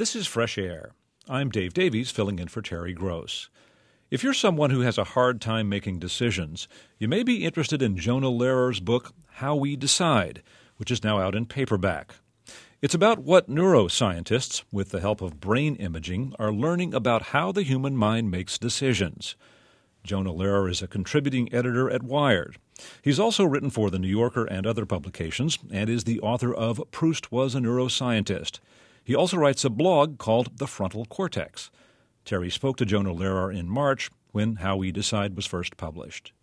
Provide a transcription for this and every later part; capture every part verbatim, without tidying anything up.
This is Fresh Air. I'm Dave Davies, filling in for Terry Gross. If you're someone who has a hard time making decisions, you may be interested in Jonah Lehrer's book, How We Decide, which is now out in paperback. It's about what neuroscientists, with the help of brain imaging, are learning about how the human mind makes decisions. Jonah Lehrer is a contributing editor at Wired. He's also written for The New Yorker and other publications, and is the author of Proust Was a Neuroscientist. He also writes a blog called The Frontal Cortex. Terry spoke to Jonah Lehrer in March when How We Decide was first published.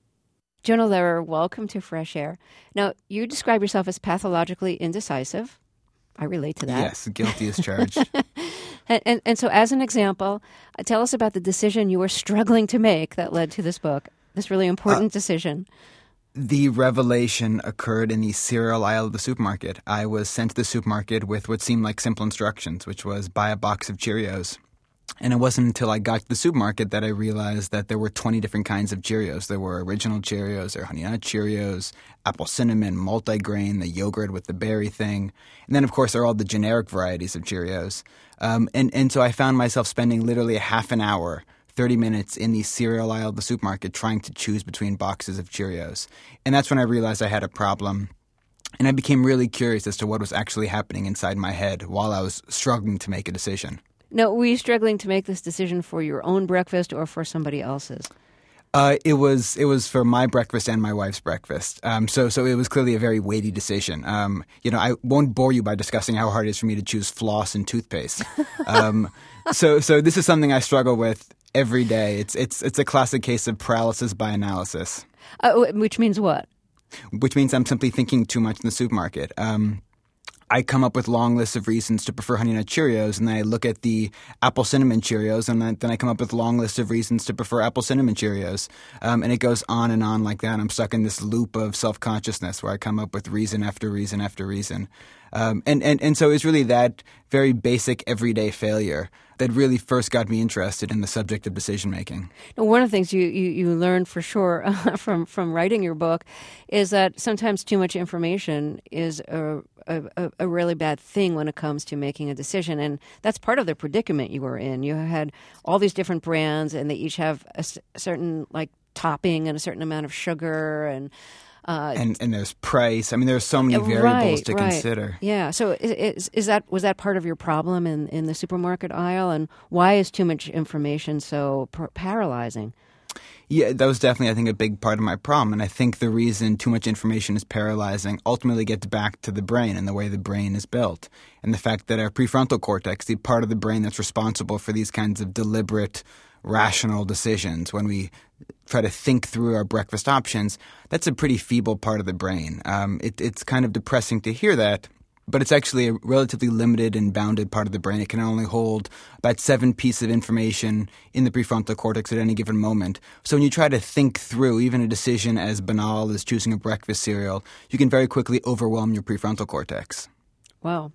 Jonah Lehrer, welcome to Fresh Air. Now, you describe yourself as pathologically indecisive. I relate to that. Yes, guilty as charged. and, and, and so as an example, uh, tell us about the decision you were struggling to make that led to this book, this really important uh, decision. The revelation occurred in the cereal aisle of the supermarket. I was sent to the supermarket with what seemed like simple instructions, which was buy a box of Cheerios. And it wasn't until I got to the supermarket that I realized that there were twenty different kinds of Cheerios. There were original Cheerios, there were Honey Nut Cheerios, apple cinnamon, multigrain, the yogurt with the berry thing. And then, of course, there are all the generic varieties of Cheerios. Um, and, and so I found myself spending literally a half an hour, thirty minutes in the cereal aisle of the supermarket trying to choose between boxes of Cheerios. And that's when I realized I had a problem. And I became really curious as to what was actually happening inside my head while I was struggling to make a decision. Now, were you struggling to make this decision for your own breakfast or for somebody else's? Uh, it was it was for my breakfast and my wife's breakfast. Um, so so it was clearly a very weighty decision. Um, you know, I won't bore you by discussing how hard it is for me to choose floss and toothpaste. Um, so so this is something I struggle with every day. It's it's it's a classic case of paralysis by analysis. Uh, which means what? Which means I'm simply thinking too much in the supermarket. Um, I come up with long lists of reasons to prefer Honey Nut Cheerios, and then I look at the apple cinnamon Cheerios, and then I come up with long lists of reasons to prefer apple cinnamon Cheerios. Um, and it goes on and on like that. I'm stuck in this loop of self-consciousness where I come up with reason after reason after reason. Um, and, and, and so it's really that very basic everyday failure that really first got me interested in the subject of decision-making. Now, one of the things you, you, you learned for sure uh, from, from writing your book is that sometimes too much information is a, a, a really bad thing when it comes to making a decision. And that's part of the predicament you were in. You had all these different brands, and they each have a, s- a certain like topping and a certain amount of sugar and Uh, and and there's price. I mean, there's so many variables right, to right. consider. Yeah. So is, is that was that part of your problem in, in the supermarket aisle? And why is too much information so par- paralyzing? Yeah, that was definitely, I think, a big part of my problem. And I think the reason too much information is paralyzing ultimately gets back to the brain and the way the brain is built. And the fact that our prefrontal cortex, the part of the brain that's responsible for these kinds of deliberate, rational decisions, when we try to think through our breakfast options, that's a pretty feeble part of the brain. Um, it, it's kind of depressing to hear that, but it's actually a relatively limited and bounded part of the brain. It can only hold about seven pieces of information in the prefrontal cortex at any given moment. So when you try to think through even a decision as banal as choosing a breakfast cereal, you can very quickly overwhelm your prefrontal cortex. Wow.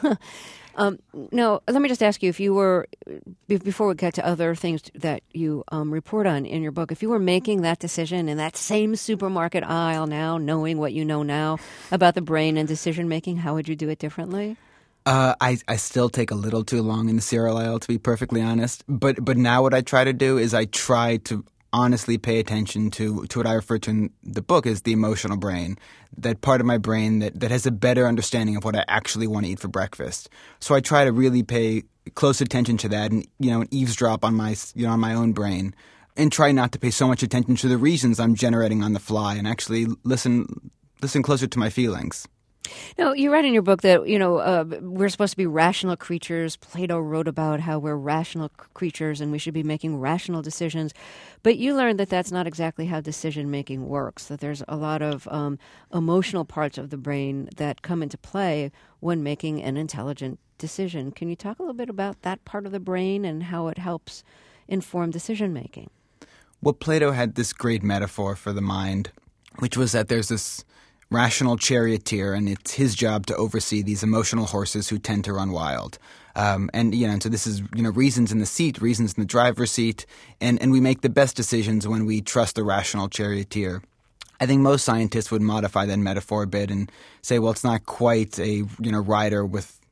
Um, now, let me just ask you, if you were, before we get to other things that you um, report on in your book, if you were making that decision in that same supermarket aisle now, knowing what you know now about the brain and decision-making, how would you do it differently? Uh, I, I still take a little too long in the cereal aisle, to be perfectly honest. But but now what I try to do is I try to honestly pay attention to, to what I refer to in the book as the emotional brain, that part of my brain that, that has a better understanding of what I actually want to eat for breakfast. So I try to really pay close attention to that and, you know, and eavesdrop on my, you know, on my own brain and try not to pay so much attention to the reasons I'm generating on the fly and actually listen listen closer to my feelings. Now, you write in your book that, you know, uh, we're supposed to be rational creatures. Plato wrote about how we're rational c- creatures and we should be making rational decisions. But you learned that that's not exactly how decision-making works, that there's a lot of um, emotional parts of the brain that come into play when making an intelligent decision. Can you talk a little bit about that part of the brain and how it helps inform decision-making? Well, Plato had this great metaphor for the mind, which was that there's this rational charioteer, and it's his job to oversee these emotional horses who tend to run wild. Um, and, you know, and so this is, you know, reasons in the seat, reasons in the driver's seat, and, and we make the best decisions when we trust the rational charioteer. I think most scientists would modify that metaphor a bit and say, well, it's not quite a, you know, rider with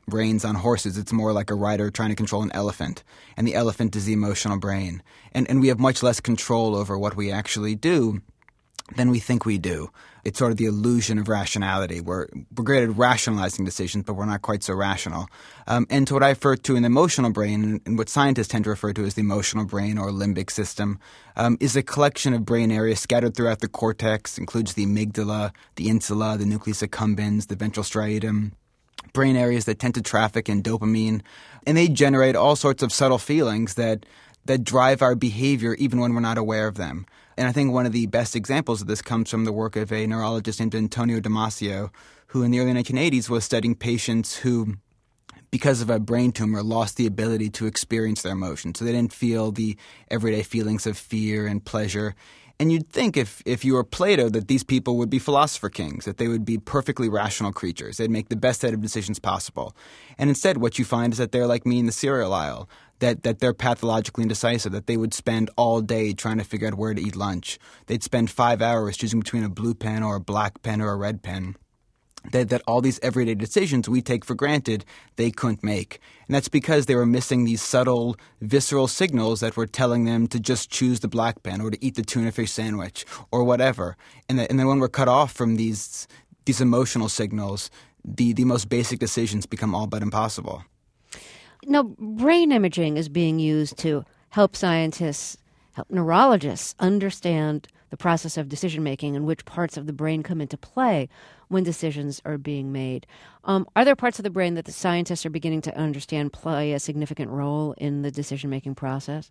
reins on horses. It's more like a rider trying to control an elephant, and the elephant is the emotional brain. And and we have much less control over what we actually do than we think we do. It's sort of the illusion of rationality. We're, we're great at rationalizing decisions, but we're not quite so rational. Um, and to what I refer to in the emotional brain, and what scientists tend to refer to as the emotional brain or limbic system, um, is a collection of brain areas scattered throughout the cortex, includes the amygdala, the insula, the nucleus accumbens, the ventral striatum, brain areas that tend to traffic in dopamine. And they generate all sorts of subtle feelings that that drive our behavior even when we're not aware of them. And I think one of the best examples of this comes from the work of a neurologist named Antonio Damasio, who in the early nineteen eighties was studying patients who, because of a brain tumor, lost the ability to experience their emotions. So they didn't feel the everyday feelings of fear and pleasure. And you'd think if, if you were Plato that these people would be philosopher kings, that they would be perfectly rational creatures. They'd make the best set of decisions possible. And instead what you find is that they're like me in the cereal aisle, that, that they're pathologically indecisive, that they would spend all day trying to figure out where to eat lunch. They'd spend five hours choosing between a blue pen or a black pen or a red pen. That, that all these everyday decisions we take for granted they couldn't make. And that's because they were missing these subtle, visceral signals that were telling them to just choose the black pen or to eat the tuna fish sandwich or whatever. And, that, and then when we're cut off from these these emotional signals, the, the most basic decisions become all but impossible. Now, brain imaging is being used to help scientists, help neurologists understand the process of decision-making and which parts of the brain come into play when decisions are being made. Um, are there parts of the brain that the scientists are beginning to understand play a significant role in the decision-making process?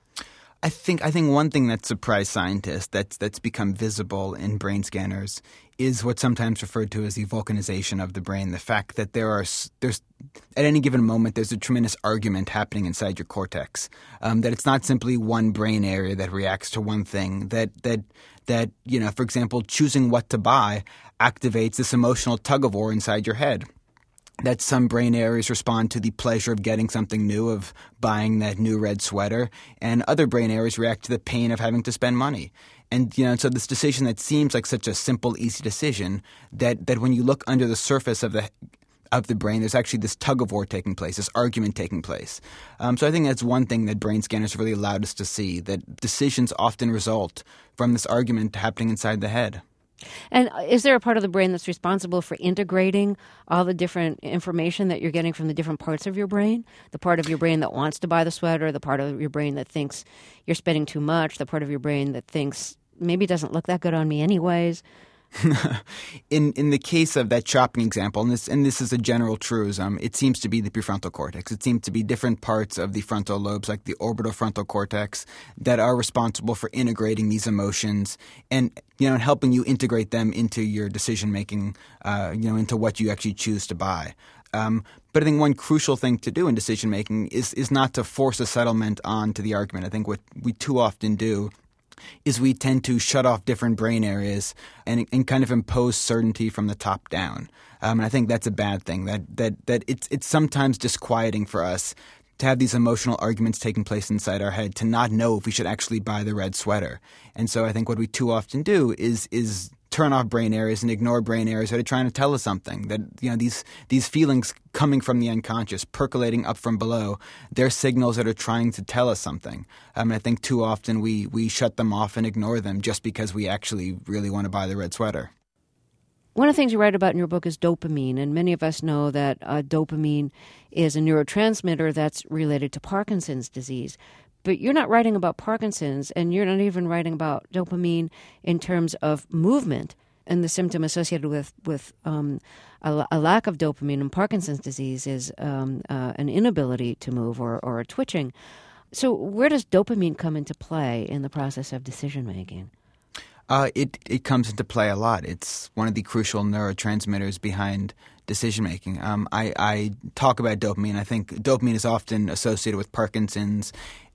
I think I think one thing that surprised scientists that's that's become visible in brain scanners is what's sometimes referred to as the vulcanization of the brain. The fact that there are there's at any given moment there's a tremendous argument happening inside your cortex. Um, that it's not simply one brain area that reacts to one thing. That that that you know, for example, choosing what to buy activates this emotional tug of war inside your head. That some brain areas respond to the pleasure of getting something new, of buying that new red sweater, and other brain areas react to the pain of having to spend money. And, you know, so this decision that seems like such a simple, easy decision, that, that when you look under the surface of the of the brain, there's actually this tug of war taking place, this argument taking place. Um, so I think that's one thing that brain scanners really allowed us to see, that decisions often result from this argument happening inside the head. And is there a part of the brain that's responsible for integrating all the different information that you're getting from the different parts of your brain? The part of your brain that wants to buy the sweater, the part of your brain that thinks you're spending too much, the part of your brain that thinks maybe it doesn't look that good on me anyways? in in the case of that shopping example, and this and this is a general truism, it seems to be the prefrontal cortex. It seems to be different parts of the frontal lobes, like the orbital frontal cortex, that are responsible for integrating these emotions and you know and helping you integrate them into your decision making, uh, you know, into what you actually choose to buy. Um, but I think one crucial thing to do in decision making is is not to force a settlement onto the argument. I think what we too often do is we tend to shut off different brain areas and, and kind of impose certainty from the top down. Um, and I think that's a bad thing, that that that it's it's sometimes disquieting for us to have these emotional arguments taking place inside our head, to not know if we should actually buy the red sweater. And so I think what we too often do is is turn off brain areas and ignore brain areas that are trying to tell us something, that you know these these feelings coming from the unconscious, percolating up from below, they're signals that are trying to tell us something. Um, and I think too often we we shut them off and ignore them just because we actually really want to buy the red sweater. One of the things you write about in your book is dopamine, and many of us know that uh, dopamine is a neurotransmitter that's related to Parkinson's disease. But you're not writing about Parkinson's, and you're not even writing about dopamine in terms of movement and the symptom associated with, with um, a, a lack of dopamine in Parkinson's disease is um, uh, an inability to move or, or a twitching. So where does dopamine come into play in the process of decision-making? Uh, it, it comes into play a lot. It's one of the crucial neurotransmitters behind decision-making. Um, I, I talk about dopamine. I think dopamine is often associated with Parkinson's,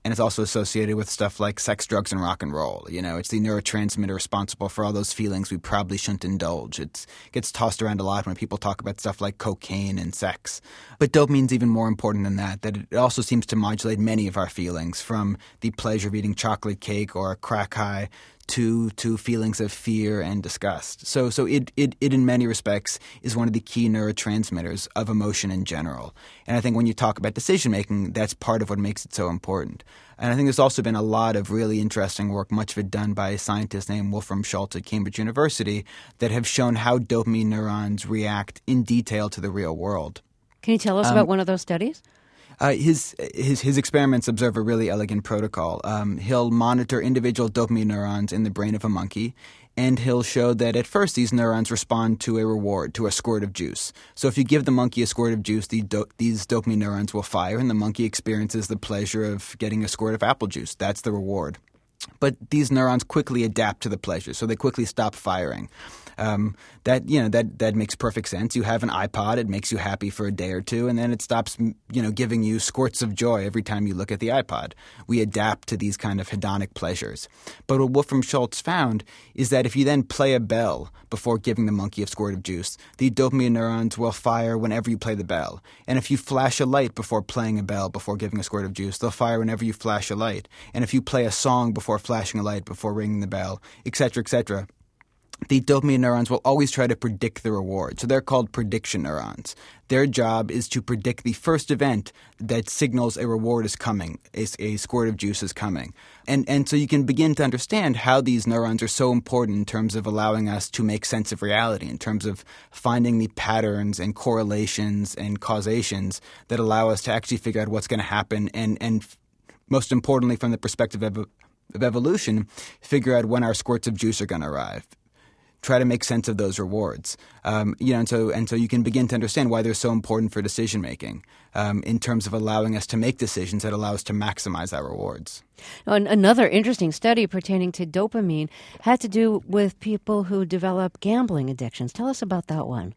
and it's also associated with stuff like sex, drugs, and rock and roll. You know, it's the neurotransmitter responsible for all those feelings we probably shouldn't indulge. It gets tossed around a lot when people talk about stuff like cocaine and sex. But dopamine's even more important than that, that it also seems to modulate many of our feelings, from the pleasure of eating chocolate cake or a crack high to to feelings of fear and disgust. So so it, it, it in many respects is one of the key neurotransmitters of emotion in general. And I think when you talk about decision-making, that's part of what makes it so important. And I think there's also been a lot of really interesting work, much of it done by a scientist named Wolfram Schultz at Cambridge University, that have shown how dopamine neurons react in detail to the real world. Can you tell us um, about one of those studies? Uh, his his his experiments observe a really elegant protocol. Um, he'll monitor individual dopamine neurons in the brain of a monkey, and he'll show that at first these neurons respond to a reward, to a squirt of juice. So if you give the monkey a squirt of juice, the do- these dopamine neurons will fire, and the monkey experiences the pleasure of getting a squirt of apple juice. That's the reward. But these neurons quickly adapt to the pleasure, so they quickly stop firing. Um, that you know that that makes perfect sense. You have an iPod; it makes you happy for a day or two, and then it stops, you know, giving you squirts of joy every time you look at the iPod. We adapt to these kind of hedonic pleasures. But what Wolfram Schultz found is that if you then play a bell before giving the monkey a squirt of juice, the dopamine neurons will fire whenever you play the bell. And if you flash a light before playing a bell, before giving a squirt of juice, they'll fire whenever you flash a light. And if you play a song before flashing a light, before ringing the bell, et cetera, et cetera, the dopamine neurons will always try to predict the reward. So they're called prediction neurons. Their job is to predict the first event that signals a reward is coming, a, a squirt of juice is coming. And and so you can begin to understand how these neurons are so important in terms of allowing us to make sense of reality, in terms of finding the patterns and correlations and causations that allow us to actually figure out what's going to happen and, and most importantly, from the perspective of, of evolution, figure out when our squirts of juice are going to arrive. Try to make sense of those rewards, um, you know, and so and so you can begin to understand why they're so important for decision making, um, in terms of allowing us to make decisions that allow us to maximize our rewards. Another interesting study pertaining to dopamine had to do with people who develop gambling addictions. Tell us about that one.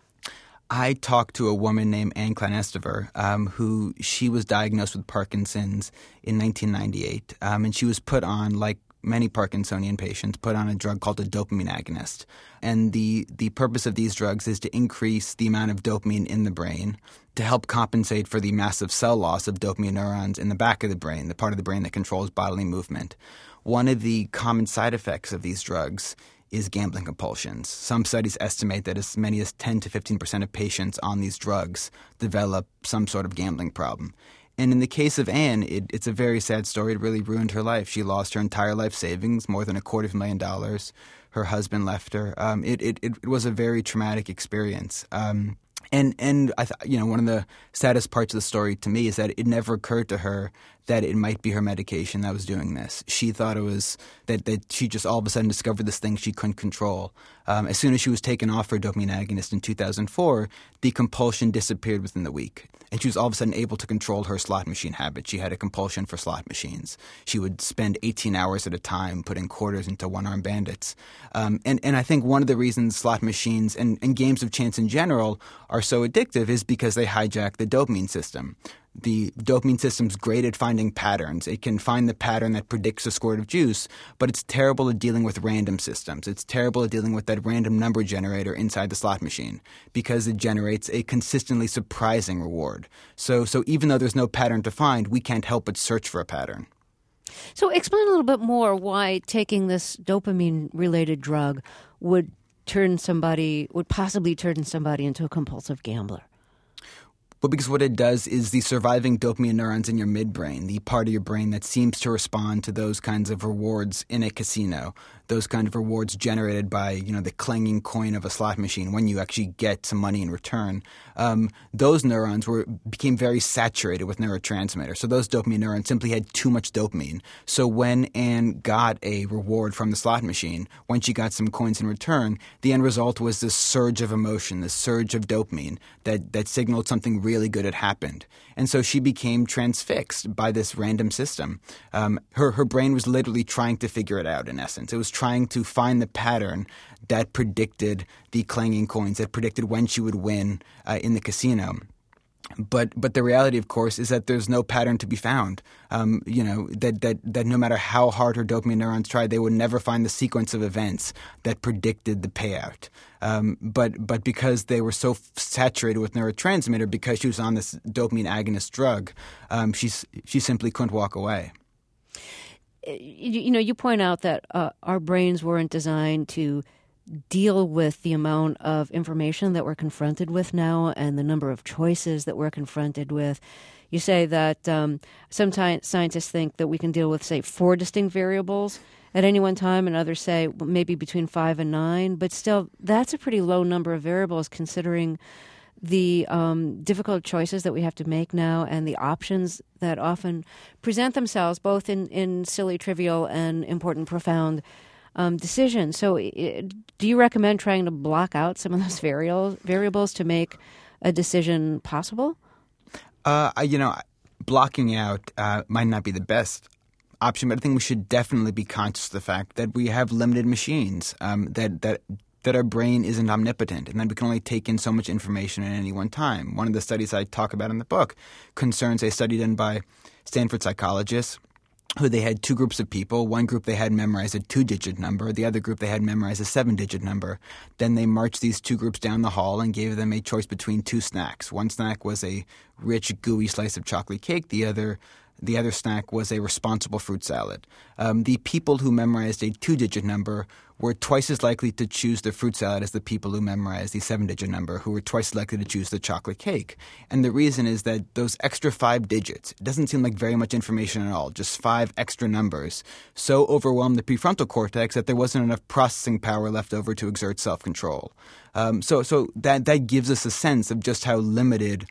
I talked to a woman named Anne Kleinestever, um, who she was diagnosed with Parkinson's in nineteen ninety-eight, um, and she was put on, like many Parkinsonian patients, put on a drug called a dopamine agonist. And the, the purpose of these drugs is to increase the amount of dopamine in the brain to help compensate for the massive cell loss of dopamine neurons in the back of the brain, the part of the brain that controls bodily movement. One of the common side effects of these drugs is gambling compulsions. Some studies estimate that as many as ten to fifteen percent of patients on these drugs develop some sort of gambling problem. And in the case of Anne, it, it's a very sad story. It really ruined her life. She lost her entire life savings, more than a quarter of a million dollars. Her husband left her. Um, it, it, it was a very traumatic experience. Um, and, and I th- you know, one of the saddest parts of the story to me is that it never occurred to her that it might be her medication that was doing this. She thought it was that, that she just all of a sudden discovered this thing she couldn't control. Um, as soon as she was taken off her dopamine agonist in two thousand four, the compulsion disappeared within the week. And she was all of a sudden able to control her slot machine habit. She had a compulsion for slot machines. She would spend eighteen hours at a time putting quarters into one-armed bandits. Um, and, and I think one of the reasons slot machines and, and games of chance in general are so addictive is because they hijack the dopamine system. The dopamine system's great at finding patterns. It can find the pattern that predicts a squirt of juice, but it's terrible at dealing with random systems. It's terrible at dealing with that random number generator inside the slot machine because it generates a consistently surprising reward. So, so even though there's no pattern to find, we can't help but search for a pattern. So explain a little bit more why taking this dopamine-related drug would turn somebody, would possibly turn somebody into a compulsive gambler. Well, because what it does is the surviving dopamine neurons in your midbrain, the part of your brain that seems to respond to those kinds of rewards in a casino, those kind of rewards generated by, you know, the clanging coin of a slot machine when you actually get some money in return, um, those neurons were became very saturated with neurotransmitters. So those dopamine neurons simply had too much dopamine. So when Anne got a reward from the slot machine, when she got some coins in return, the end result was this surge of emotion, this surge of dopamine that, that signaled something really good had happened. And so she became transfixed by this random system. Um, her, her brain was literally trying to figure it out, in essence. It was trying to find the pattern that predicted the clanging coins, that predicted when she would win uh, in the casino. But but the reality, of course, is that there's no pattern to be found. Um, you know, that, that, that no matter how hard her dopamine neurons tried, they would never find the sequence of events that predicted the payout. Um, but but because they were so f- saturated with neurotransmitter, because she was on this dopamine agonist drug, um, she's, she simply couldn't walk away. You, you know, you point out that uh, our brains weren't designed to deal with the amount of information that we're confronted with now and the number of choices that we're confronted with. You say that um, sometimes scientists think that we can deal with, say, four distinct variables at any one time, and others say maybe between five and nine. But still, that's a pretty low number of variables considering the um, difficult choices that we have to make now and the options that often present themselves both in, in silly, trivial, and important, profound Um, decision. So it, do you recommend trying to block out some of those variables variables to make a decision possible? Uh, I, you know, blocking out uh, might not be the best option, but I think we should definitely be conscious of the fact that we have limited machines, um, that, that, that our brain isn't omnipotent, and that we can only take in so much information at any one time. One of the studies I talk about in the book concerns a study done by Stanford psychologists who they had two groups of people. One group they had memorized a two-digit number. The other group they had memorized a seven-digit number. Then they marched these two groups down the hall and gave them a choice between two snacks. One snack was a rich, gooey slice of chocolate cake. The other the other snack was a responsible fruit salad. Um, the people who memorized a two-digit number were twice as likely to choose the fruit salad as the people who memorized the seven-digit number, who were twice as likely to choose the chocolate cake. And the reason is that those extra five digits, it doesn't seem like very much information at all, just five extra numbers, so overwhelmed the prefrontal cortex that there wasn't enough processing power left over to exert self-control. Um, so so that, that gives us a sense of just how limited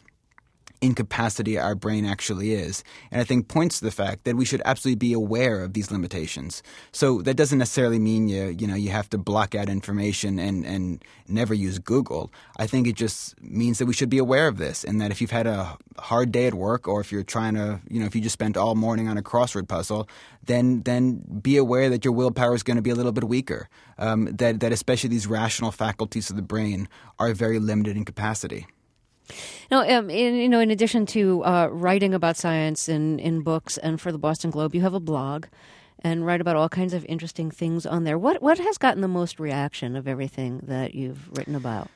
incapacity our brain actually is, and I think points to the fact that we should absolutely be aware of these limitations. So that doesn't necessarily mean you you know you have to block out information and, and never use Google. I think it just means that we should be aware of this, and that if you've had a hard day at work, or if you're trying to you know if you just spent all morning on a crossword puzzle, then then be aware that your willpower is going to be a little bit weaker. Um, that that especially these rational faculties of the brain are very limited in capacity. Now, um, in, you know, in addition to uh, writing about science in, in books and for the Boston Globe, you have a blog and write about all kinds of interesting things on there. What what has gotten the most reaction of everything that you've written about?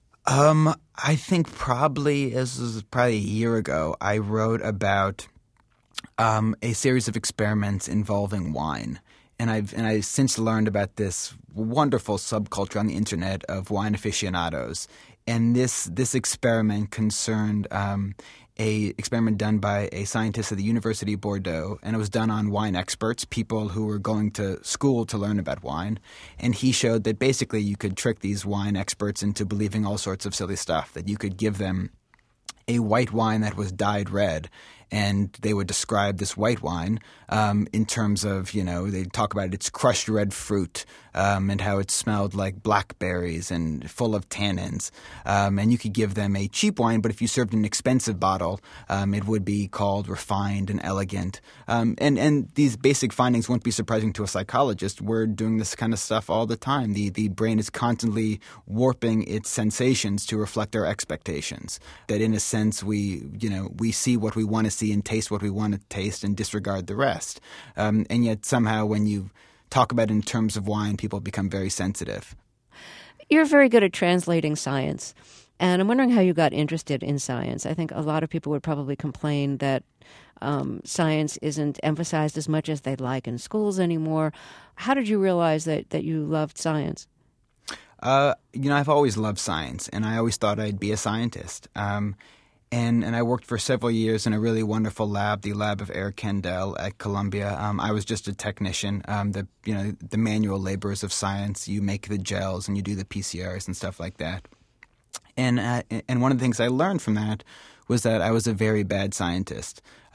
Um, I think probably, this was probably a year ago, I wrote about um, a series of experiments involving wine. And I've and I've since learned about this wonderful subculture on the internet of wine aficionados. And this this experiment concerned um, a experiment done by a scientist at the University of Bordeaux, and it was done on wine experts, people who were going to school to learn about wine. And he showed that basically you could trick these wine experts into believing all sorts of silly stuff, that you could give them a white wine that was dyed red, and they would describe this white wine um, in terms of, you know, they'd talk about its crushed red fruit um, and how it smelled like blackberries and full of tannins. Um, and you could give them a cheap wine, but if you served an expensive bottle, um, it would be called refined and elegant. Um, and, and these basic findings won't be surprising to a psychologist. We're doing this kind of stuff all the time. The, the brain is constantly warping its sensations to reflect our expectations. That in a sense, we, you know, we see what we want to see and taste what we want to taste and disregard the rest. Um, and yet somehow when you talk about it in terms of wine, people become very sensitive. You're very good at translating science, and I'm wondering how you got interested in science. I think a lot of people would probably complain that um, science isn't emphasized as much as they'd like in schools anymore. How did you realize that, that you loved science? Uh, you know, I've always loved science, and I always thought I'd be a scientist. Um, And and I worked for several years in a really wonderful lab, the lab of Eric Kandel at Columbia. Um, I was just a technician. Um, the you know the manual labors of science. You make the gels and you do the P C Rs and stuff like that. And uh, and one of the things I learned from that was that I was a very bad scientist.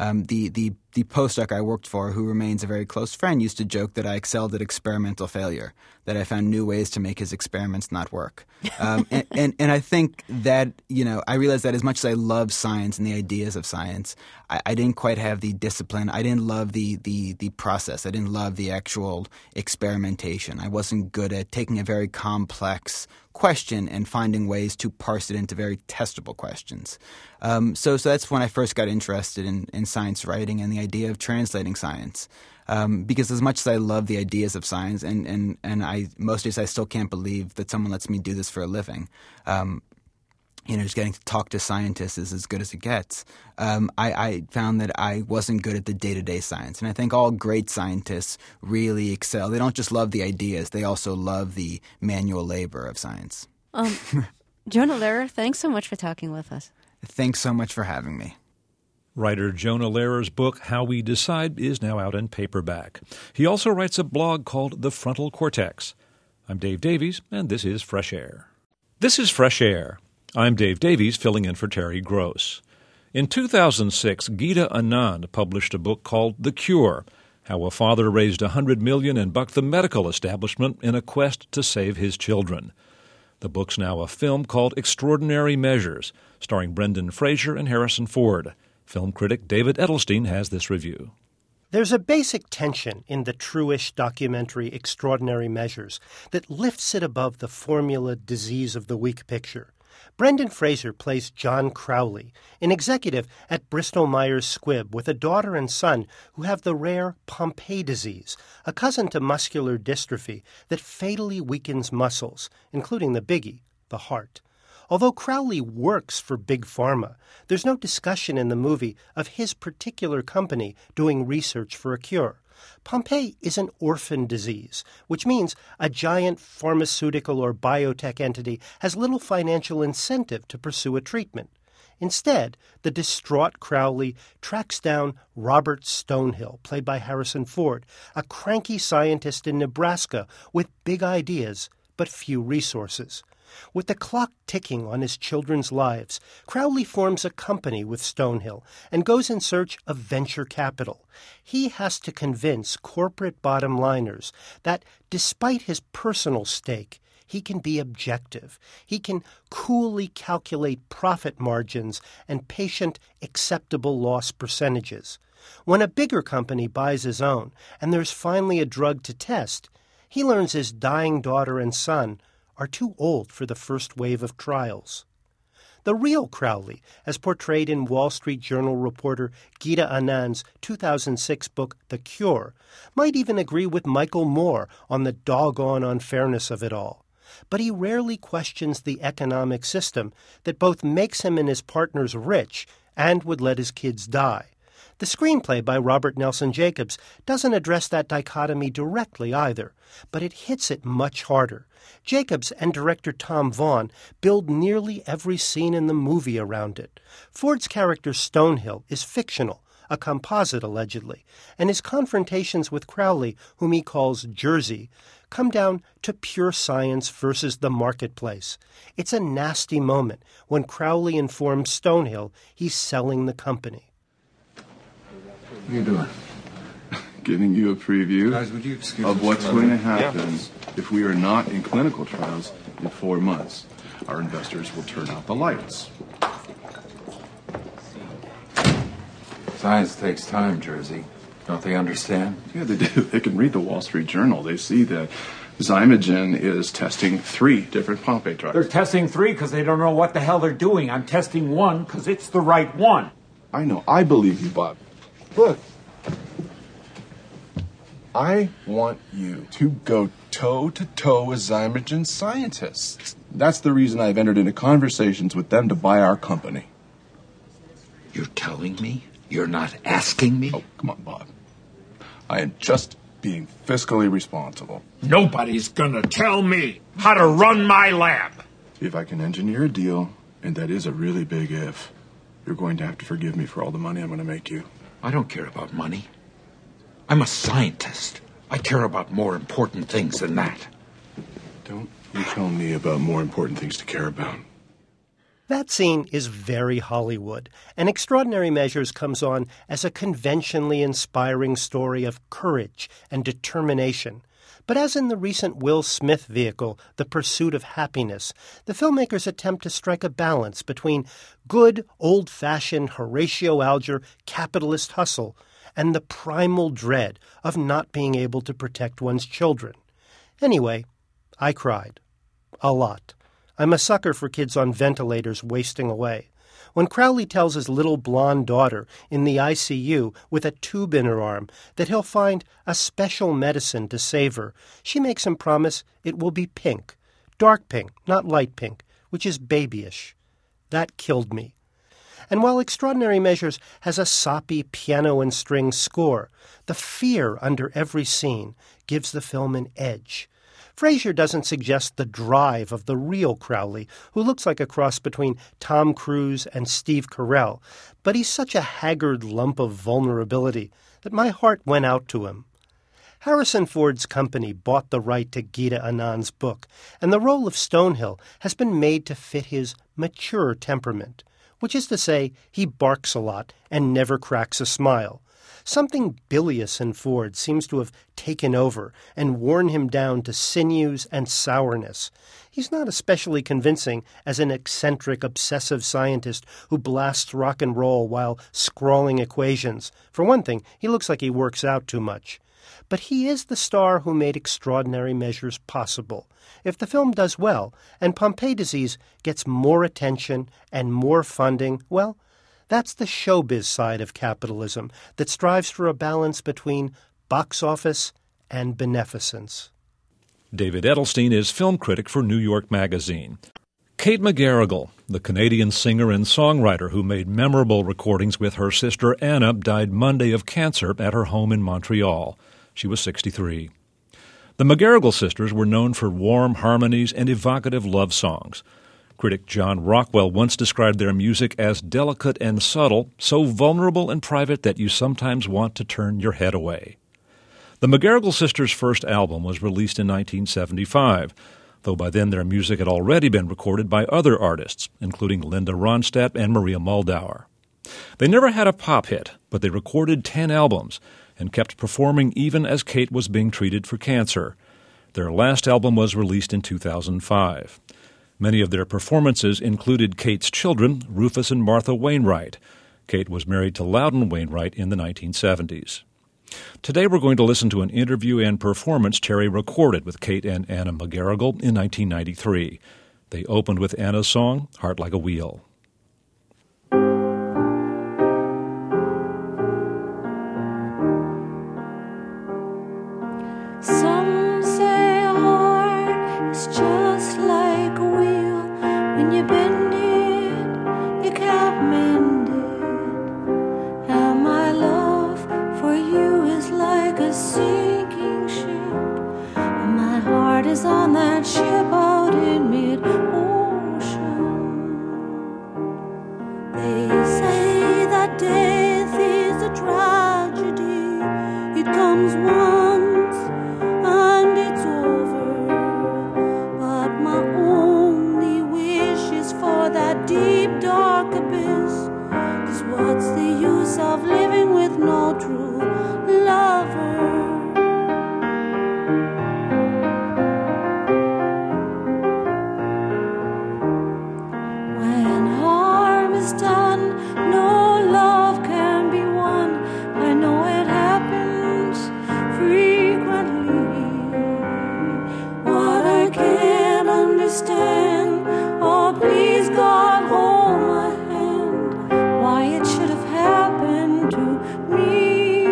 Um, the, the, the postdoc I worked for, who remains a very close friend, used to joke that I excelled at experimental failure, that I found new ways to make his experiments not work. Um, and, and, and I think that, you know, I realized that as much as I love science and the ideas of science, I, I didn't quite have the discipline. I didn't love the, the, the process. I didn't love the actual experimentation. I wasn't good at taking a very complex question and finding ways to parse it into very testable questions. Um, so, so that's when I first got interested in, in science writing and the idea of translating science. Um, because as much as I love the ideas of science, and, and, and I most days I still can't believe that someone lets me do this for a living. Um, you know, just getting to talk to scientists is as good as it gets. Um, I, I found that I wasn't good at the day-to-day science. And I think all great scientists really excel. They don't just love the ideas. They also love the manual labor of science. Um, Jonah Lehrer, thanks so much for talking with us. Thanks so much for having me. Writer Jonah Lehrer's book, How We Decide, is now out in paperback. He also writes a blog called The Frontal Cortex. I'm Dave Davies, and this is Fresh Air. This is Fresh Air. I'm Dave Davies, filling in for Terry Gross. In two thousand six, Geeta Anand published a book called The Cure, How a Father Raised one hundred million dollars and bucked the medical establishment in a quest to save his children. The book's now a film called Extraordinary Measures, starring Brendan Fraser and Harrison Ford. Film critic David Edelstein has this review. There's a basic tension in the true-ish documentary Extraordinary Measures that lifts it above the formula disease of the week picture. Brendan Fraser plays John Crowley, an executive at Bristol-Myers Squibb with a daughter and son who have the rare Pompe disease, a cousin to muscular dystrophy that fatally weakens muscles, including the biggie, the heart. Although Crowley works for Big Pharma, there's no discussion in the movie of his particular company doing research for a cure. Pompe is an orphan disease, which means a giant pharmaceutical or biotech entity has little financial incentive to pursue a treatment. Instead, the distraught Crowley tracks down Robert Stonehill, played by Harrison Ford, a cranky scientist in Nebraska with big ideas but few resources. With the clock ticking on his children's lives, Crowley forms a company with Stonehill and goes in search of venture capital. He has to convince corporate bottom-liners that despite his personal stake, he can be objective. He can coolly calculate profit margins and patient acceptable loss percentages. When a bigger company buys his own and there's finally a drug to test, he learns his dying daughter and son are too old for the first wave of trials. The real Crowley, as portrayed in Wall Street Journal reporter Geeta Anand's two thousand six book The Cure, might even agree with Michael Moore on the doggone unfairness of it all. But he rarely questions the economic system that both makes him and his partners rich and would let his kids die. The screenplay by Robert Nelson Jacobs doesn't address that dichotomy directly either, but it hits it much harder. Jacobs and director Tom Vaughn build nearly every scene in the movie around it. Ford's character Stonehill is fictional, a composite allegedly, and his confrontations with Crowley, whom he calls Jersey, come down to pure science versus the marketplace. It's a nasty moment when Crowley informs Stonehill he's selling the company. What are you doing? Giving you a preview Guys, would you excuse of us what's for a going to minute? happen Yeah. if we are not in clinical trials in four months. Our investors will turn out the lights. Science takes time, Jersey. Don't they understand? Yeah, they do. They can read the Wall Street Journal. They see that Zymogen is testing three different Pompe drugs. They're testing three because they don't know what the hell they're doing. I'm testing one because it's the right one. I know. I believe you, Bob. Look. I want you to go toe-to-toe with Zymogen scientists. That's the reason I've entered into conversations with them to buy our company. You're telling me? You're not asking me? Oh, come on, Bob. I am just being fiscally responsible. Nobody's gonna tell me how to run my lab. If I can engineer a deal, and that is a really big if, you're going to have to forgive me for all the money I'm going to make you. I don't care about money. I'm a scientist. I care about more important things than that. Don't you tell me about more important things to care about. That scene is very Hollywood, and Extraordinary Measures comes on as a conventionally inspiring story of courage and determination. But as in the recent Will Smith vehicle, The Pursuit of Happiness, the filmmakers attempt to strike a balance between good, old-fashioned Horatio Alger capitalist hustle and the primal dread of not being able to protect one's children. Anyway, I cried. A lot. I'm a sucker for kids on ventilators wasting away. When Crowley tells his little blonde daughter in the I C U with a tube in her arm that he'll find a special medicine to save her, she makes him promise it will be pink. Dark pink, not light pink, which is babyish. That killed me. And while Extraordinary Measures has a soppy piano and string score, the fear under every scene gives the film an edge. Fraser doesn't suggest the drive of the real Crowley, who looks like a cross between Tom Cruise and Steve Carell, but he's such a haggard lump of vulnerability that my heart went out to him. Harrison Ford's company bought the right to Geeta Anand's book, and the role of Stonehill has been made to fit his mature temperament, which is to say he barks a lot and never cracks a smile. Something bilious in Ford seems to have taken over and worn him down to sinews and sourness. He's not especially convincing as an eccentric, obsessive scientist who blasts rock and roll while scrawling equations. For one thing, he looks like he works out too much. But he is the star who made Extraordinary Measures possible. If the film does well, and Pompeii Disease gets more attention and more funding, well, that's the showbiz side of capitalism that strives for a balance between box office and beneficence. David Edelstein is film critic for New York Magazine. Kate McGarrigle, the Canadian singer and songwriter who made memorable recordings with her sister Anna, died Monday of cancer at her home in Montreal. She was sixty-three. The McGarrigle sisters were known for warm harmonies and evocative love songs. Critic John Rockwell once described their music as delicate and subtle, so vulnerable and private that you sometimes want to turn your head away. The McGarrigle sisters' first album was released in nineteen seventy-five, though by then their music had already been recorded by other artists, including Linda Ronstadt and Maria Muldaur. They never had a pop hit, but they recorded ten albums and kept performing even as Kate was being treated for cancer. Their last album was released in two thousand five. Many of their performances included Kate's children, Rufus and Martha Wainwright. Kate was married to Loudon Wainwright in the nineteen seventies. Today we're going to listen to an interview and performance Terry recorded with Kate and Anna McGarrigle in nineteen ninety-three. They opened with Anna's song, Heart Like a Wheel. Some say a heart is just like a wheel. When you bend it, you can't mend it. And my love for you is like a sinking ship, and my heart is on that ship out in mid-ocean. They say that death is a tragedy. It comes once and it's over, but my only wish is for that deep dark abyss. 'Cause what's the use of living with no true lover? When harm is done, no love can be won. I know it happens frequently. What I can't understand, oh please God hold my hand, why it should have happened to me.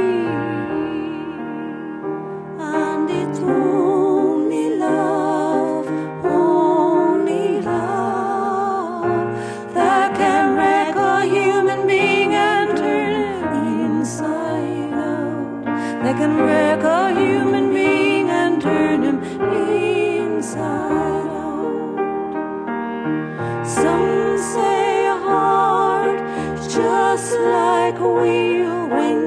And it's only love, only love that can wreck a human being and turn it inside out. That can wreck a human being and turn him inside out. Some say a heart is just like a wheel. When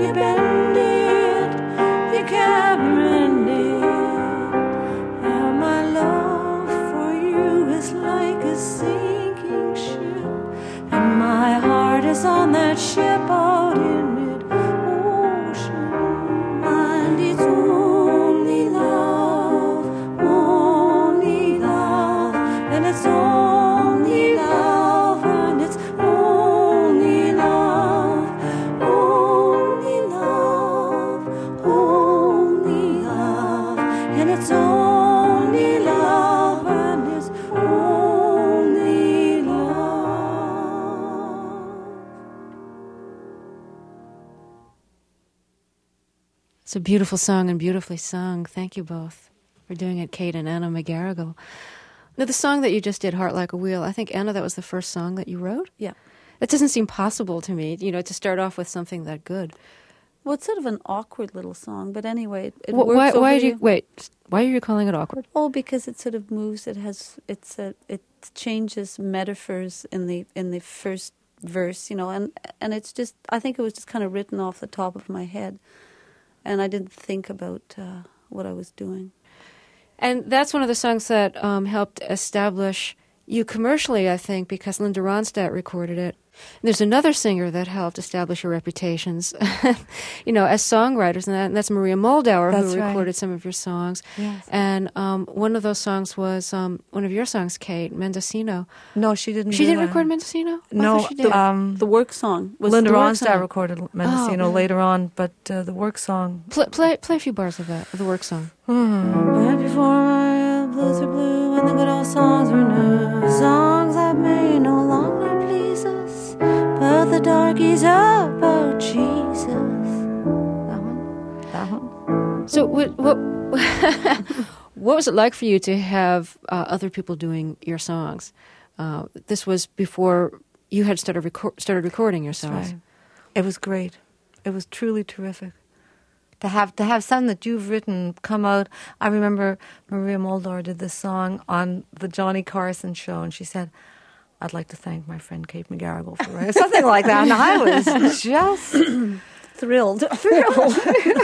It's a beautiful song and beautifully sung. Thank you both for doing it, Kate and Anna McGarrigle. Now, the song that you just did, Heart Like a Wheel, I think, Anna, that was the first song that you wrote? Yeah. It doesn't seem possible to me, you know, to start off with something that good. Well, it's sort of an awkward little song, but anyway, it, it Wh- works why, over why do you. you, wait, why are you calling it awkward? Oh, because it sort of moves. It has. It's a. It changes metaphors in the in the first verse, you know, and and it's just. I think it was just kind of written off the top of my head, and I didn't think about uh, what I was doing. And that's one of the songs that um, helped establish you commercially, I think, because Linda Ronstadt recorded it. And there's another singer that helped establish your reputations, you know, as songwriters, and, that, and that's Maria Moldauer, That's who right. recorded some of your songs. Yes. And um, one of those songs was um, one of your songs, Kate, Mendocino. No, she didn't. She do didn't that. record Mendocino? I No, thought she did. the, um, The work song was Linda the work Ronstadt song. recorded Mendocino Oh. later on, but uh, the work song. play, play, play a few bars of that, of the work song. But before my blues are blue and the good old songs were new, songs that may no longer please us, but the darkies about Jesus. That one. That one. So what what what was it like for you to have uh, other people doing your songs? Uh, this was before you had started reco- started recording your songs. Right. It was great. It was truly terrific. To have to have something that you've written come out. I remember Maria Moldauer did this song on the Johnny Carson show, and she said, "I'd like to thank my friend Kate McGarrigle for writing," something like that. And I was just Thrilled. thrilled.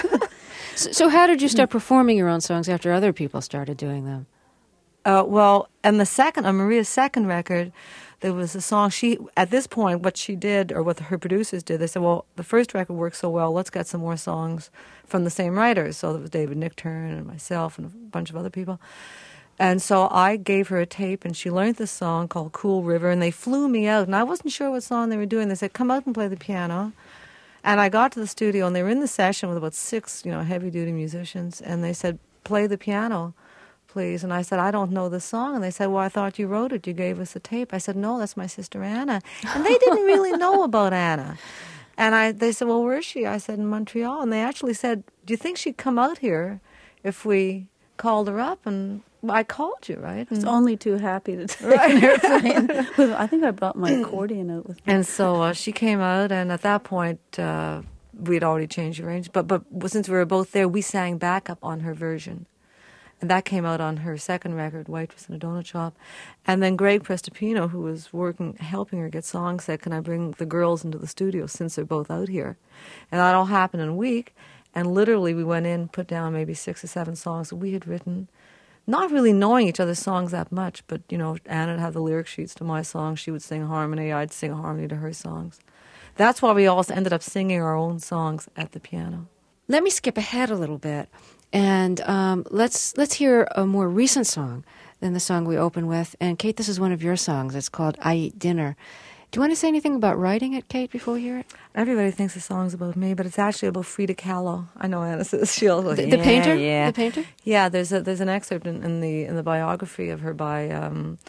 So, so how did you start performing your own songs after other people started doing them? Uh, well, and the second, on Maria's second record, there was a song she, at this point, what she did, or what her producers did, they said, well, the first record worked so well, let's get some more songs from the same writers. So there was David Nichtern and myself and a bunch of other people. And so I gave her a tape, and she learned this song called Cool River, and they flew me out, and I wasn't sure what song they were doing. They said, come out and play the piano. And I got to the studio, and they were in the session with about six, you know, heavy-duty musicians, and they said, play the piano, please. And I said, I don't know the song. And they said, well, I thought you wrote it. You gave us a tape. I said, no, that's my sister Anna. And they didn't really know about Anna. And I, they said, well, where is she? I said, in Montreal. And they actually said, do you think she'd come out here if we called her up? And well, I called you, right? I was And, only too happy to take an airplane. With- I think I brought my accordion out with me. and so uh, she came out, and at that point, uh, we'd already changed the arrangement. But, but since we were both there, we sang backup on her version. And that came out on her second record, Waitress in a Donut Shop. And then Greg Prestopino, who was working, helping her get songs, said, can I bring the girls into the studio since they're both out here? And that all happened in a week. And literally we went in, put down maybe six or seven songs that we had written, not really knowing each other's songs that much. But, you know, Anna would have the lyric sheets to my songs. She would sing harmony. I'd sing harmony to her songs. That's why we all ended up singing our own songs at the piano. Let me skip ahead a little bit, and um, let's let's hear a more recent song than the song we open with. And Kate, this is one of your songs. It's called "I Eat Dinner." Do you want to say anything about writing it, Kate, before we hear it? Everybody thinks the song's about me, but it's actually about Frida Kahlo. I know Anna says she'll go, The, the yeah, painter, yeah. the painter. Yeah, there's a there's an excerpt in, in the in the biography of her by um,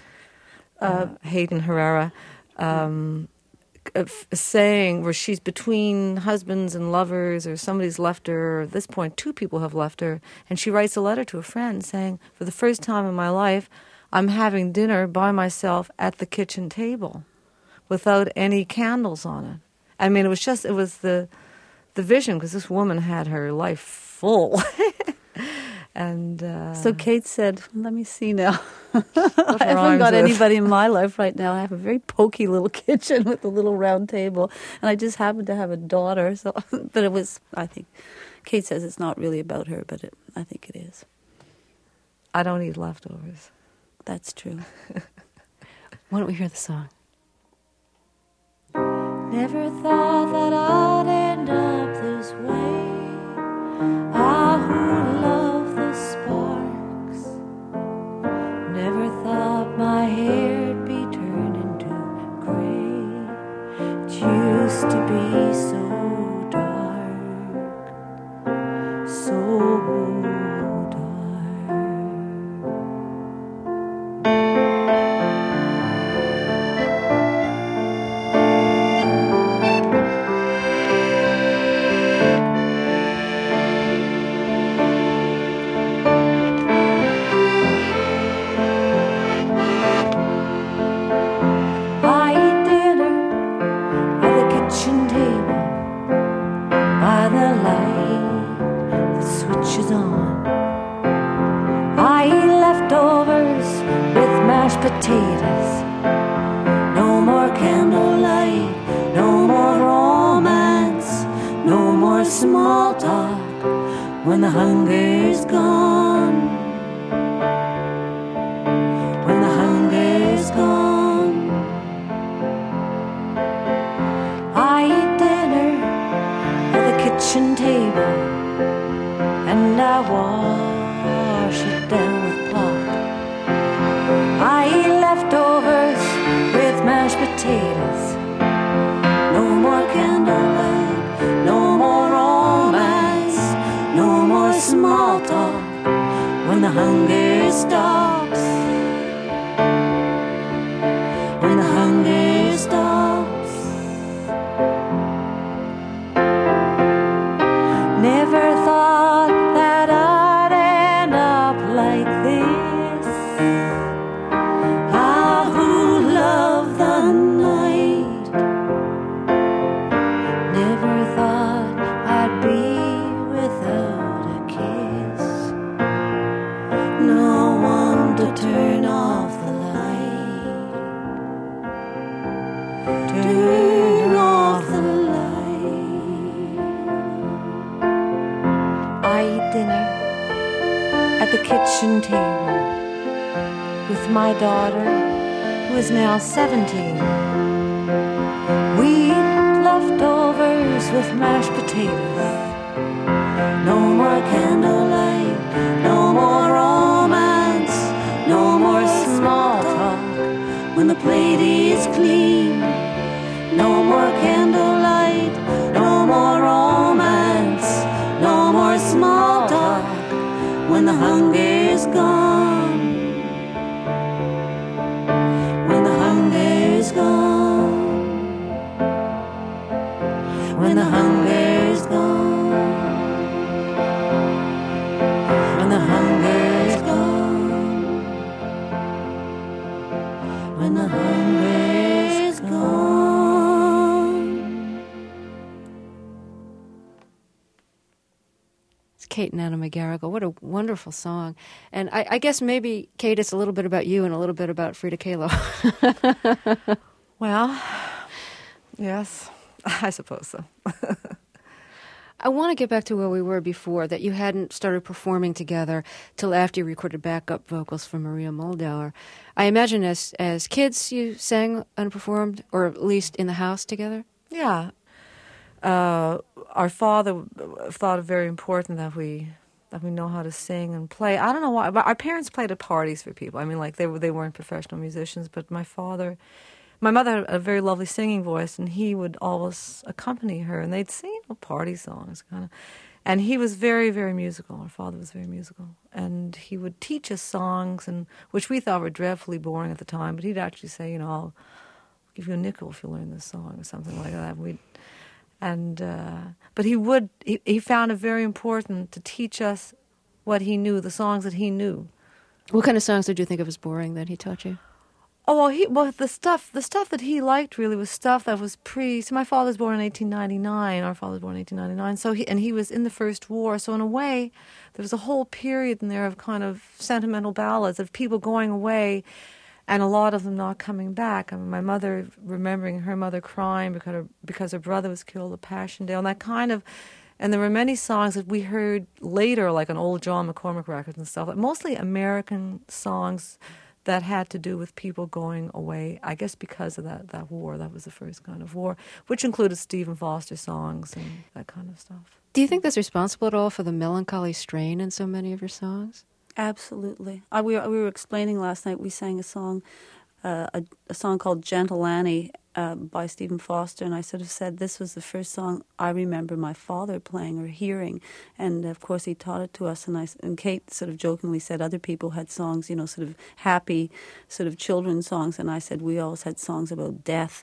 uh, Hayden Herrera, um, f- saying where she's between husbands and lovers, or somebody's left her. Or at this point, two people have left her, and she writes a letter to a friend saying, "For the first time in my life, I'm having dinner by myself at the kitchen table, without any candles on it." I mean, it was just it was the the vision, because this woman had her life full. And uh, So Kate said, let me see now. I rhymes haven't got with- anybody in my life right now. I have a very pokey little kitchen with a little round table. And I just happen to have a daughter. So, but it was, I think, Kate says it's not really about her, but it, I think it is. I don't eat leftovers. That's true. Why don't we hear the song? Never thought that I'd end up this way. I who love the sparks. Never thought my hair'd be turned into gray. It used to be so dark, so dark. light that switches on. I eat leftovers with mashed potatoes. No more candlelight, no more romance, no more small talk when the hunger's gone. When the hunger's gone. I eat dinner at the kitchen table, and I wash it down with plot. I eat leftovers with mashed potatoes. No more candlelight, no more romance, no more small talk when the hunger stops. When the hunger stops. Never thought that I'd end up like this. I who love the night. Never thought I'd be without a kiss. No one to turn off the light. Turn off the light. I eat dinner at the kitchen table with my daughter, who is now seventeen. We eat leftovers with mashed potatoes. No more candlelight, no more romance, no more small talk when the plate is clean. No more candlelight, no more romance, no more small talk when the hunger's gone. When the hunger's gone. When the hunger's gone. When the hunger's gone. When the hunger's gone. It's Kate and Anna McGarrigle. What a wonderful song. And I, I guess maybe, Kate, it's a little bit about you and a little bit about Frida Kahlo. Well, yes, I suppose so. I want to get back to where we were before, that you hadn't started performing together till after you recorded backup vocals for Maria Muldaur. I imagine as as kids you sang and performed, or at least in the house together? Yeah. Uh, our father thought it very important that we that we know how to sing and play. I don't know why, but our parents played at parties for people. I mean, like, they were they weren't professional musicians, but my father... My mother had a very lovely singing voice, and he would always accompany her, and they'd sing, you know, party songs, kind of. And he was very, very musical. Our father was very musical, and he would teach us songs, and which we thought were dreadfully boring at the time. But he'd actually say, you know, I'll give you a nickel if you learn this song, or something like that. We, and uh, but he would. He, he found it very important to teach us what he knew, the songs that he knew. What kind of songs did you think of as boring that he taught you? Oh, well, he, well, the stuff, the stuff that he liked really was stuff that was pre. So my father was born in eighteen ninety-nine. Our father was born in eighteen ninety-nine. So he and he was in the first war. So in a way, there was a whole period in there of kind of sentimental ballads of people going away, and a lot of them not coming back. I mean, my mother remembering her mother crying because her, because her brother was killed at Passchendaele, and that kind of. And there were many songs that we heard later, like on old John McCormack records and stuff, like mostly American songs that had to do with people going away, I guess because of that, that war. That was the first kind of war, which included Stephen Foster songs and that kind of stuff. Do you think that's responsible at all for the melancholy strain in so many of your songs? Absolutely. I, we, we were explaining last night, we sang a song, uh, a, a song called Gentle Annie, Uh, by Stephen Foster, and I sort of said this was the first song I remember my father playing or hearing, and of course he taught it to us, and I and Kate sort of jokingly said other people had songs, you know, sort of happy sort of children's songs, and I said we always had songs about death.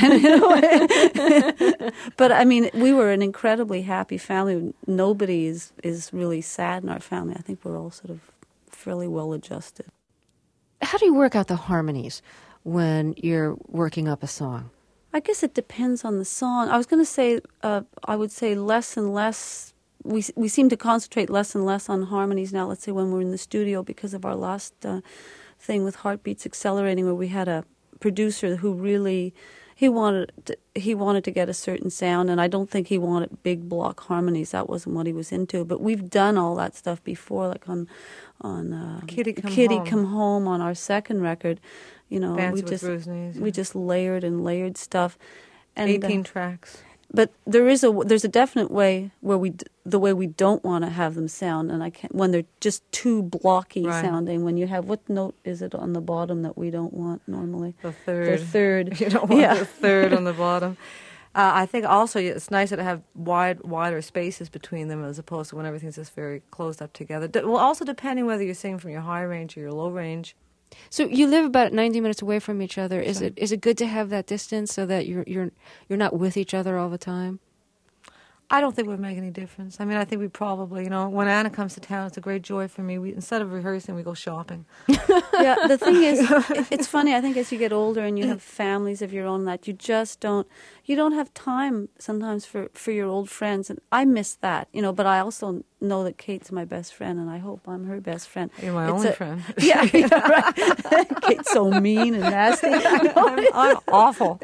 But I mean, we were an incredibly happy family. Nobody is, is really sad in our family. I think we're all sort of fairly well adjusted. How do you work out the harmonies when you're working up a song? I guess it depends on the song. I was going to say, uh, I would say less and less. We we seem to concentrate less and less on harmonies now. Let's say when we're in the studio, because of our last uh, thing with Heartbeats Accelerating, where we had a producer who really he wanted to, he wanted to get a certain sound, and I don't think he wanted big block harmonies. That wasn't what he was into. But we've done all that stuff before, like on on uh, Kitty Come Kitty Home. Come Home on our second record. You know, Fancy we with just Bruised Knees, we yeah. just layered and layered stuff. And, eighteen uh, tracks. But there is a there's a definite way where we d- the way we don't want to have them sound, and I can't when they're just too blocky Right. sounding. When you have what note is it on the bottom that we don't want normally? The third. The third. You don't want Yeah. the third on the bottom. Uh, I think also it's nicer to have wide, wider spaces between them as opposed to when everything's just very closed up together. D- well, also depending whether you're singing from your high range or your low range. So you live about ninety minutes away from each other. Is Sure. it is it good to have that distance so that you're you're you're not with each other all the time? I don't think it would make any difference. I mean, I think we probably, you know, when Anna comes to town, it's a great joy for me. We instead of rehearsing, we go shopping. Yeah, the thing is, it- it's funny. I think as you get older and you have families of your own, that you just don't, you don't have time sometimes for, for your old friends, and I miss that, you know. But I also know that Kate's my best friend, and I hope I'm her best friend. You're my It's only a- friend. Yeah, yeah, right. Kate's so mean and nasty. I'm, I'm awful.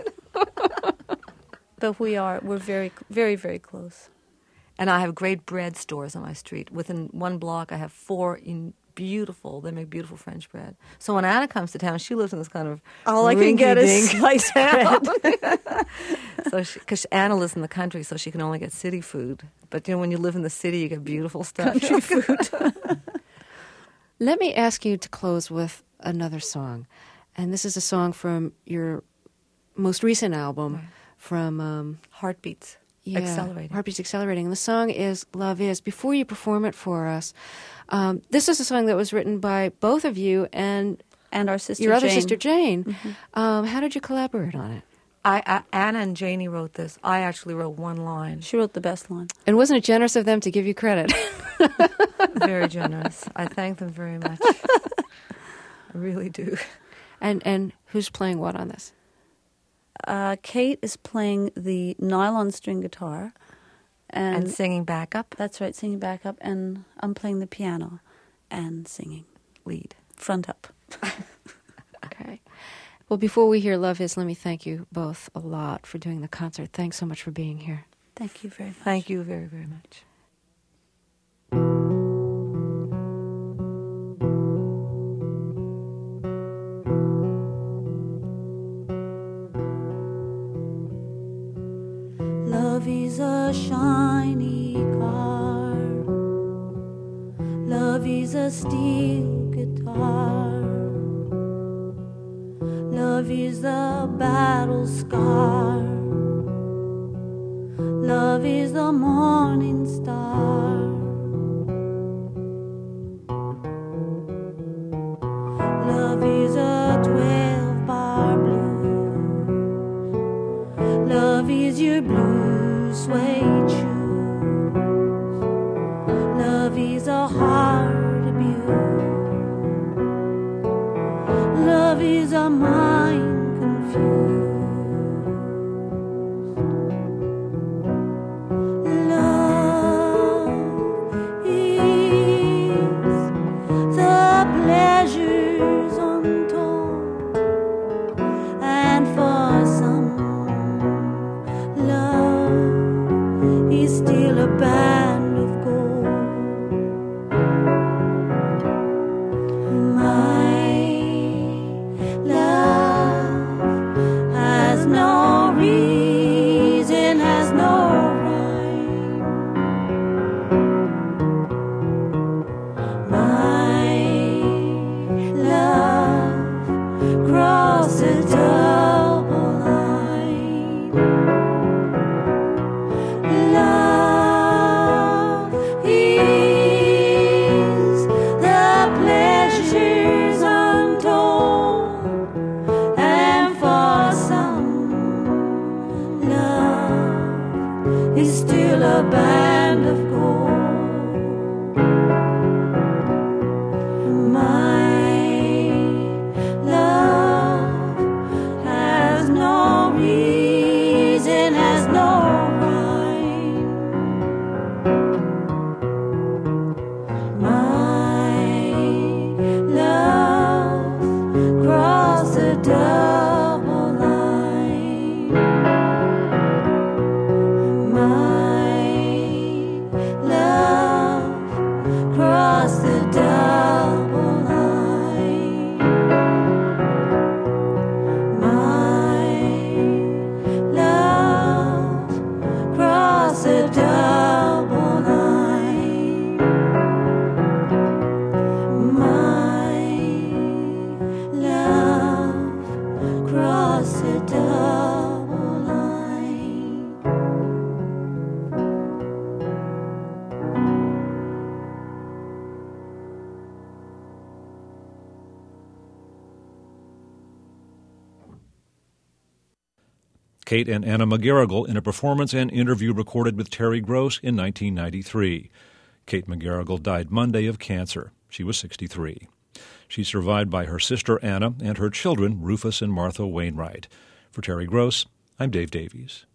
But we are, we're very, very, very close. And I have great bread stores on my street. Within one block, I have four in beautiful, they make beautiful French bread. So when Anna comes to town, she lives in this kind of All I can get is rinky-dink sliced town. bread. So, because Anna lives in the country, so she can only get city food. But you know, when you live in the city, you get beautiful stuff. Country food. Let me ask you to close with another song, and this is a song from your most recent album, Right. from um, Heartbeats. Yeah, Accelerating. Heartbeats Accelerating. And the song is Love Is. Before you perform it for us, um, this is a song that was written by both of you and And our sister your other Jane. sister Jane. Mm-hmm. Um, how did you collaborate on it? I, I, Anna and Janie wrote this. I actually wrote one line. She wrote the best line. And wasn't it generous of them to give you credit? Very generous. I thank them very much. I really do. and and who's playing what on this? Uh, Kate is playing the nylon string guitar. And, And singing backup, that's right, singing backup. And I'm playing the piano and singing lead. front up. Okay. Well, before we hear Love Is, let me thank you both a lot for doing the concert. Thanks so much for being here. Thank you very much. Thank you very, very much. Love is a shiny car. Love is a steel guitar. Love is the battle scar. Love is the morning star. Love is a twelve bar blues. Love is your blue suede shoes. Love is a heart abuse. Love is a mind confused. Love a double line. My love crossed a double line. Kate and Anna McGarrigle in a performance and interview recorded with Terry Gross in nineteen ninety-three. Kate McGarrigle died Monday of cancer. She was sixty-three. She's survived by her sister Anna and her children Rufus and Martha Wainwright. For Terry Gross, I'm Dave Davies.